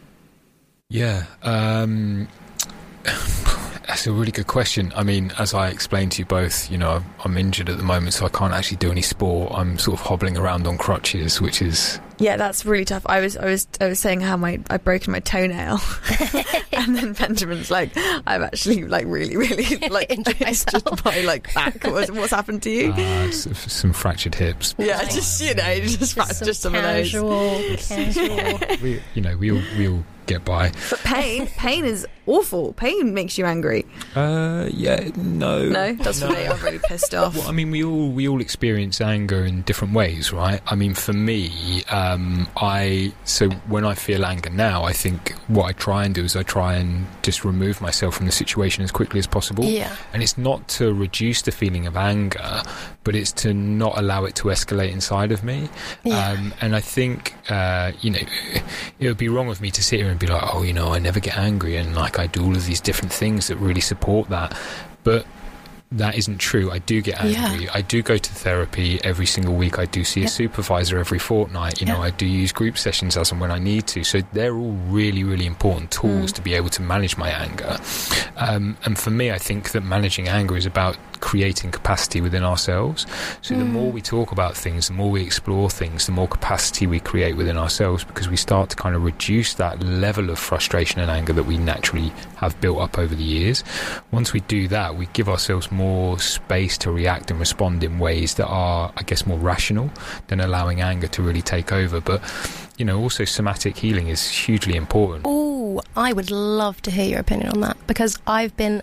That's a really good question. I mean, as I explained to you both, I'm injured at the moment, so I can't actually do any sport. I'm sort of hobbling around on crutches, which is... Yeah, that's really tough. I was saying how I've broken my toenail, and then Benjamin's like, I've actually like really, really like injured myself. My like back. What's happened to you? Some fractured hips. Yeah, just some of those. Casual. We all get by. But pain is awful. Pain makes you angry. No, that's for me. I'm really pissed off. Well, I mean, we all experience anger in different ways, right? I mean, for me, so when I feel anger now, I think what I try and do is I try and just remove myself from the situation as quickly as possible. And it's not to reduce the feeling of anger, but it's to not allow it to escalate inside of me. And I think it would be wrong of me to sit here and be like, I never get angry, and like I do all of these different things that really support that. But that isn't true. I do get angry. I do go to therapy every single week. I do see a supervisor every fortnight. You know, I do use group sessions as and when I need to. So they're all really, really important tools to be able to manage my anger. And for me, I think that managing anger is about creating capacity within ourselves. So the more we talk about things, the more we explore things, the more capacity we create within ourselves, because we start to kind of reduce that level of frustration and anger that we naturally have built up over the years. Once we do that, we give ourselves more space to react and respond in ways that are, I guess, more rational than allowing anger to really take over. But, you know, also somatic healing is hugely important. Oh, I would love to hear your opinion on that, because I've been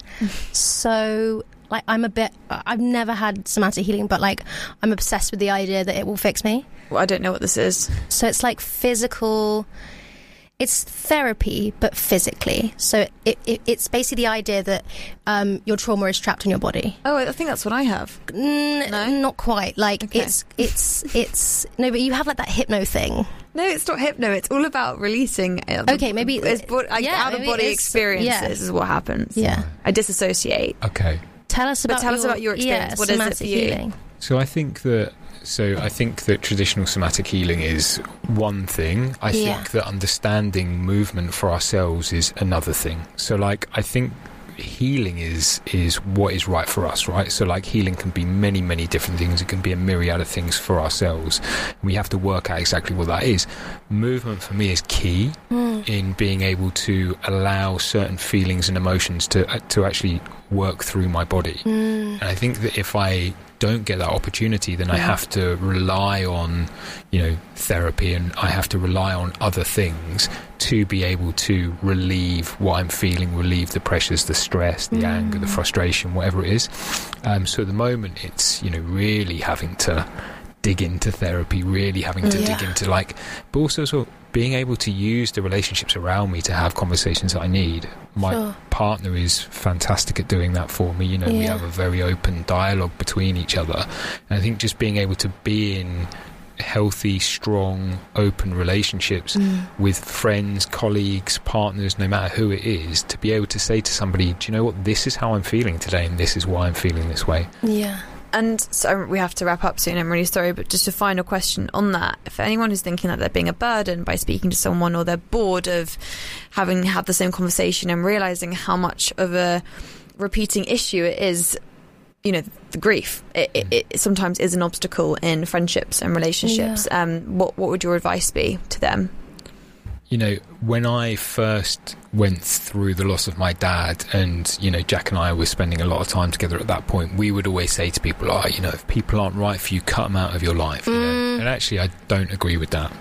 so... Like, I've never had somatic healing, but, like, I'm obsessed with the idea that it will fix me. Well, I don't know what this is. So it's like physical... It's therapy, but physically. So it's basically the idea that your trauma is trapped in your body. Oh, I think that's what I have. No? Not quite. Like, okay. It's... No, but you have, like, that hypno thing. No, it's not hypno. It's all about releasing. Okay, maybe... It's out-of-body experiences is what happens. Yeah. I disassociate. Okay. Tell us about your experience. What is it for you? Healing. So I think that traditional somatic healing is one thing. I think that understanding movement for ourselves is another thing. So, like, I think healing is what is right for us, right? So, like, healing can be many, many different things. It can be a myriad of things for ourselves. We have to work out exactly what that is. Movement for me is key in being able to allow certain feelings and emotions to actually work through my body. And I think that if I don't get that opportunity, then I have to rely on, you know, therapy, and I have to rely on other things to be able to relieve what I'm feeling, relieve the pressures, the stress, the anger, the frustration, whatever it is. So at the moment, it's, you know, really having to dig into therapy, really having to dig into, like, but also sort of being able to use the relationships around me to have conversations that I need. My partner is fantastic at doing that for me. You know, we have a very open dialogue between each other. And I think just being able to be in healthy, strong, open relationships with friends, colleagues, partners, no matter who it is, to be able to say to somebody, do you know what, this is how I'm feeling today and this is why I'm feeling this way. Yeah. And so we have to wrap up soon, I'm really sorry, but just a final question on that. For anyone who's thinking that they're being a burden by speaking to someone, or they're bored of having had the same conversation and realising how much of a repeating issue it is, you know, the grief, it sometimes is an obstacle in friendships and relationships. What would your advice be to them? You know, when I first went through the loss of my dad, and, you know, Jack and I were spending a lot of time together at that point, we would always say to people, you know, if people aren't right for you, cut them out of your life. You know? And actually, I don't agree with that.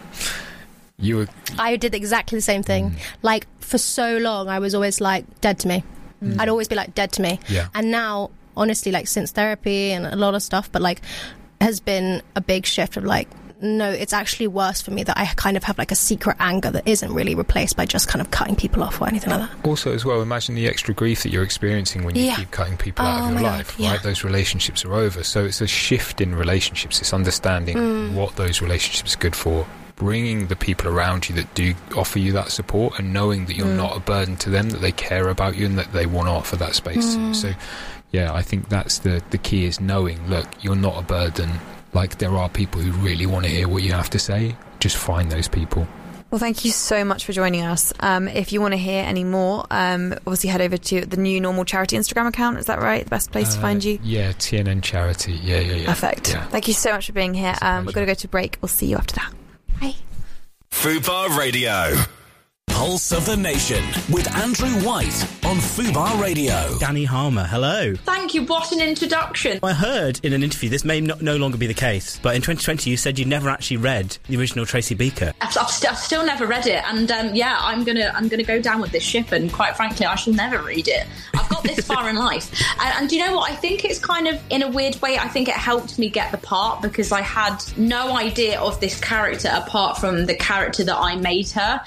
I did exactly the same thing. Like, for so long, I was always like, dead to me. I'd always be like, dead to me. Yeah. And now, honestly, like, since therapy and a lot of stuff, but, like, has been a big shift of, like, no, it's actually worse for me that I kind of have, like, a secret anger that isn't really replaced by just kind of cutting people off or anything like that. Also, as well, imagine the extra grief that you're experiencing when you keep cutting people out of your life, right? Those relationships are over. So it's a shift in relationships. It's understanding what those relationships are good for, bringing the people around you that do offer you that support, and knowing that you're not a burden to them, that they care about you and that they want to offer that space to you. So, yeah, I think that's the key, is knowing, look, you're not a burden. Like, there are people who really want to hear what you have to say. Just find those people. Well, thank you so much for joining us. If you want to hear any more, obviously head over to the New Normal Charity Instagram account. Is that right? The best place to find you? Yeah, TNN Charity. Yeah. Perfect. Yeah. Thank you so much for being here. We're going to go to break. We'll see you after that. Bye. Fubar Radio. Pulse of the Nation with Andrew White on Fubar Radio. Danny Harmer, hello. Thank you, what an introduction. I heard in an interview, this may no longer be the case, but in 2020 you said you'd never actually read the original Tracy Beaker. I've still never read it, and I'm gonna go down with this ship, and quite frankly, I shall never read it. I've got this far in life, and do you know what? I think it's kind of, in a weird way, I think it helped me get the part, because I had no idea of this character apart from the character that I made her.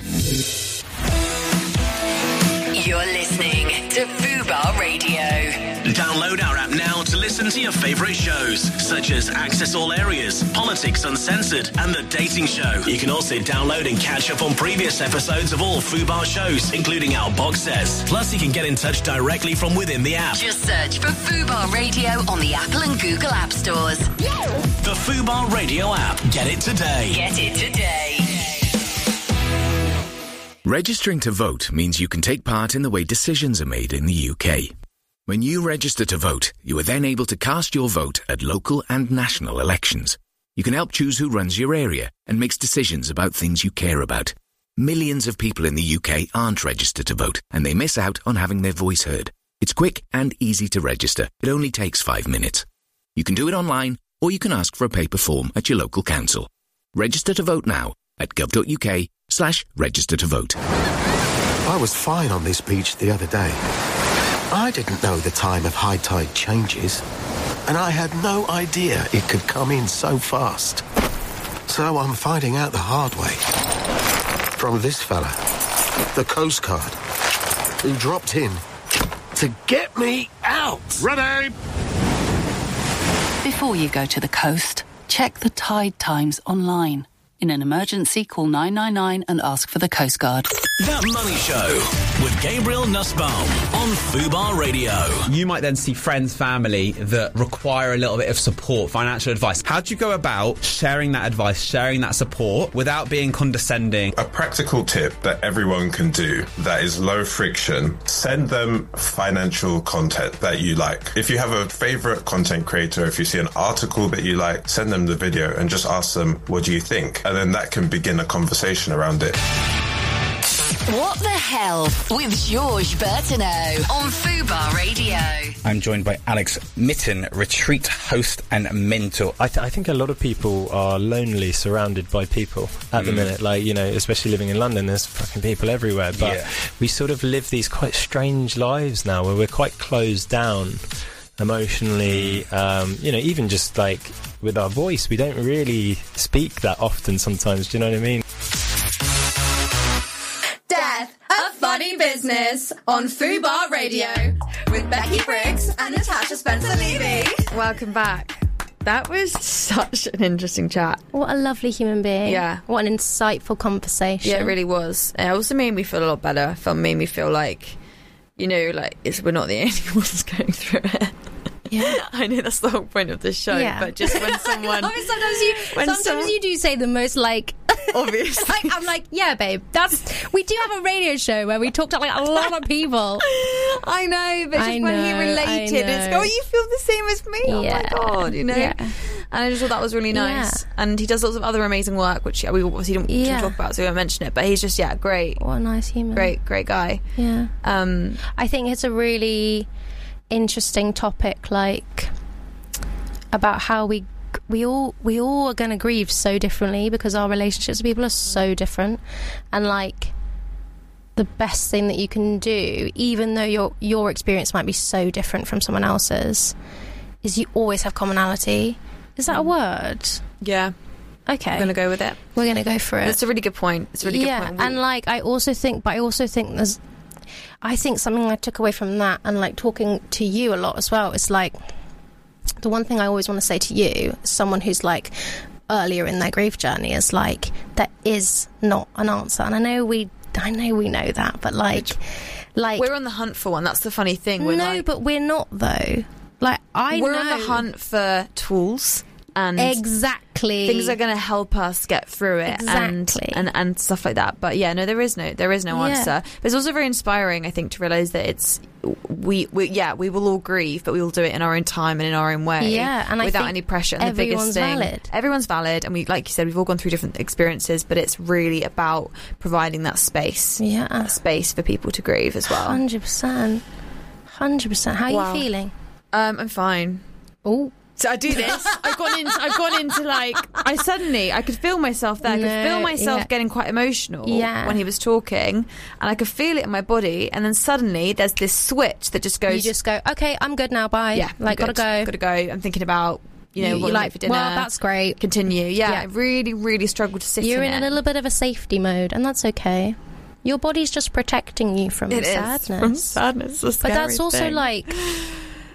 You're listening to Fubar Radio. Download our app now to listen listen to your favourite shows, such as Access All Areas, Politics Uncensored, and The Dating Show. You can also download and catch up on previous episodes of all Fubar shows, including our box sets. Plus, you can get in touch directly from within the app. Just search for Fubar Radio on the Apple and Google App Stores. The Fubar Radio app. Get it today. Get it today. Registering to vote means you can take part in the way decisions are made in the UK. When you register to vote, you are then able to cast your vote at local and national elections. You can help choose who runs your area and makes decisions about things you care about. Millions of people in the UK aren't registered to vote, and they miss out on having their voice heard. It's quick and easy to register. It only takes 5 minutes. You can do it online, or you can ask for a paper form at your local council. Register to vote now at gov.uk/register to vote. I was fine on this beach the other day. I didn't know the time of high tide changes, and I had no idea it could come in so fast. So I'm finding out the hard way. From this fella, the Coast Guard, who dropped in to get me out. Ready! Before you go to the coast, check the tide times online. In an emergency, call 999 and ask for the Coast Guard. That Money Show with Gabriel Nussbaum on Fubar Radio. You might then see friends, family that require a little bit of support, financial advice. How do you go about sharing that advice, sharing that support without being condescending? A practical tip that everyone can do that is low friction, send them financial content that you like. If you have a favorite content creator, if you see an article that you like, send them the video and just ask them, what do you think? And then that can begin a conversation around it. What the Hell with Georges Bertineau on Fubar Radio. I'm joined by Alex Mitten, retreat host and mentor. I think a lot of people are lonely, surrounded by people at the minute. Like, you know, especially living in London, there's fucking people everywhere. But we sort of live these quite strange lives now where we're quite closed down emotionally. You know, even just like with our voice, we don't really speak that often sometimes. Do you know what I mean? Death, a Funny Business on Fubar Radio with Becky Briggs and Natasha Spencer-Levy. Welcome back. That was such an interesting chat. What a lovely human being. Yeah. What an insightful conversation. Yeah, it really was. It also made me feel a lot better. It made me feel like, you know, like we're not the only ones going through it. Yeah, I know that's the whole point of this show. Yeah. But just when someone, sometimes you do say the most like obvious. Like, I'm like, yeah, babe. We do have a radio show where we talk to like a lot of people. I know, but just when he related, it's you feel the same as me. Yeah. Oh my god, you know. Yeah. And I just thought that was really nice. Yeah. And he does lots of other amazing work, which we obviously don't talk about, so we won't mention it. But he's just great. What a nice human. Great guy. Yeah. I think it's a really interesting topic, like about how we all are going to grieve so differently because our relationships with people are so different, and like the best thing that you can do, even though your experience might be so different from someone else's, is you always have commonality. Is that a word? Yeah. Okay. We're going to go with it. We're going to go for it. It's a really good point. It's a really good point. And like I also think something I took away from that, and like talking to you a lot as well, is like the one thing I always want to say to you, someone who's like earlier in their grief journey, is like there is not an answer. And I know we know that, but like we're on the hunt for one. That's the funny thing. But we're not though. Like we're on the hunt for tools. And exactly things are going to help us get through it, and stuff like that. But yeah, no, there is no answer. But it's also very inspiring, I think, to realise that it's we will all grieve, but we will do it in our own time and in our own way, and without any pressure. And everyone's everyone's valid, and we, like you said, we've all gone through different experiences, but it's really about providing that space, that space for people to grieve as well. 100%. How are you feeling? I'm fine. Oh. So I do this. I've gone into like I could feel myself there. I could feel myself getting quite emotional when he was talking, and I could feel it in my body. And then suddenly there's this switch that just goes. You just go, okay, I'm good now. Bye. Yeah, like gotta go. I'm thinking about what you like for dinner. Well, that's great. Continue. Yeah, I really, really struggled to sit. You're in a little bit of a safety mode, and that's okay. Your body's just protecting you from sadness. From sadness. But that's also thing. like.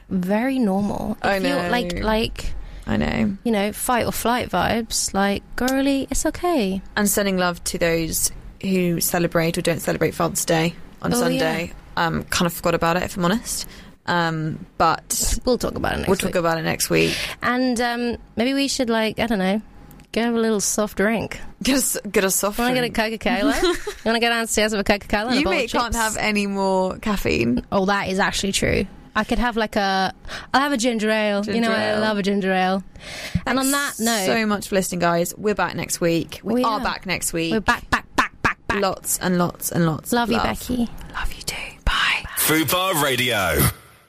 very normal. I know. Like I know. You know, fight or flight vibes. Like, girly, it's okay. And sending love to those who celebrate or don't celebrate Father's Day on Sunday. Yeah. Kind of forgot about it, if I'm honest. But we'll talk about it next week. We'll talk about it next week. And maybe we should, like, I don't know, go have a little soft drink. Get a soft drink. Want to get a Coca-Cola? You want to go downstairs with a Coca-Cola and a bowl of chips? You can't have any more caffeine. Oh, that is actually true. I could have I'll have a ginger ale. I love a ginger ale. And on that note, so much for listening, guys. We're back next week. We are back next week. We're back. Lots and lots and lots. Love you, Becky. Love you too. Bye. Fubar Radio.